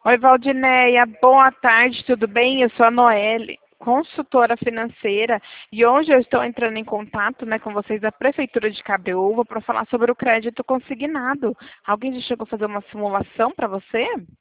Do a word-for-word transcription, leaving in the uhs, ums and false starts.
Oi, Valdineia, boa tarde, tudo bem? Eu sou a Noelle, consultora financeira, e hoje eu estou entrando em contato, né, com vocês da Prefeitura de Cabreúva para falar sobre o crédito consignado. Alguém já chegou a fazer uma simulação para você?